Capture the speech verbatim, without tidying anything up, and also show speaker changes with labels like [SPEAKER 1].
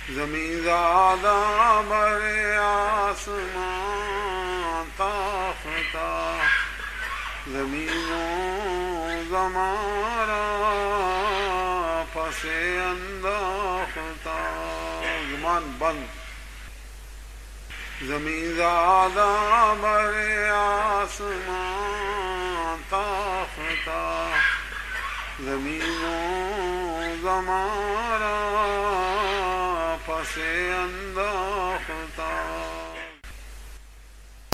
[SPEAKER 1] ज़मीज़ादा बरे आसमां ताफ़ता ज़मीनो ज़मारा पसे अंदाफ़ता ज़मान बंद ज़मीज़ादा बरे आसमां ताफ़ता ज़मीनो ज़मारा पसे अंदाफ़ता